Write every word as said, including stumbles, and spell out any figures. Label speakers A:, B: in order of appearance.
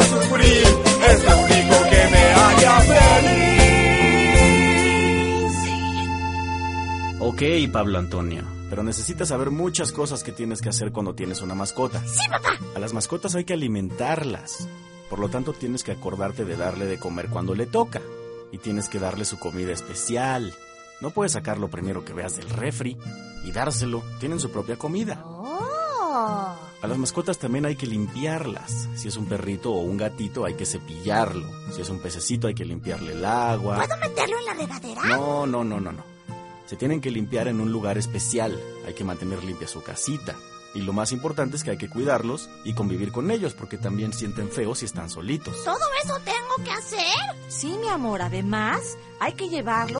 A: sufrir, es lo único que me haría feliz.
B: Ok, Pablo Antonio, pero necesitas saber muchas cosas que tienes que hacer cuando tienes una mascota.
C: ¡Sí, papá!
B: A las mascotas hay que alimentarlas. Por lo tanto, tienes que acordarte de darle de comer cuando le toca. Y tienes que darle su comida especial. No puedes sacarlo primero que veas del refri y dárselo. Tienen su propia comida.
C: ¡Oh!
B: A las mascotas también hay que limpiarlas. Si es un perrito o un gatito, hay que cepillarlo. Si es un pececito, hay que limpiarle el agua.
C: ¿Puedo meterlo en la regadera?
B: No, no, no, no, no. Se tienen que limpiar en un lugar especial. Hay que mantener limpia su casita. Y lo más importante es que hay que cuidarlos y convivir con ellos, porque también sienten feo si están solitos.
C: ¿Todo eso tengo que hacer?
D: Sí, mi amor, además hay que llevarlo